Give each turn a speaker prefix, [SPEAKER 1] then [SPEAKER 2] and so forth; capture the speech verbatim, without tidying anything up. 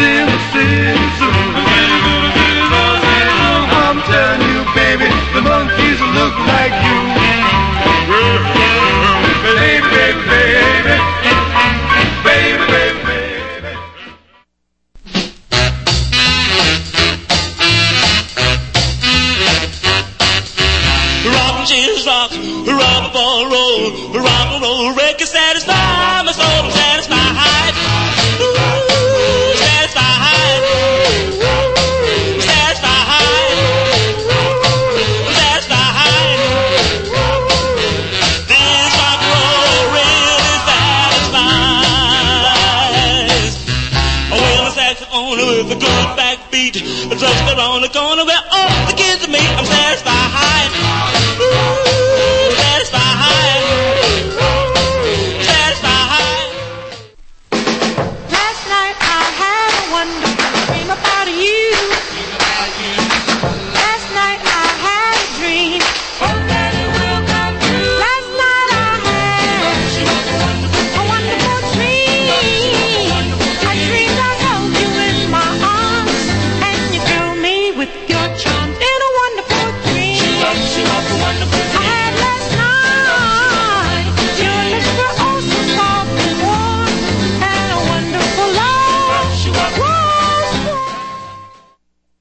[SPEAKER 1] Silver City Zoo. I'm telling you, baby, the monkeys look like you. Baby, baby, baby, baby, baby, baby.
[SPEAKER 2] Rock and cheese rock, rock and roll, roll, rock and roll, reggae satisfy my soul, satisfied. Ooh, satisfied. Satisfied. Satisfied. This rock and roll really satisfies. Well, a saxophone with a good backbeat, a drumstick on the corner where all the kids meet. I'm satisfied. Ooh, satisfied.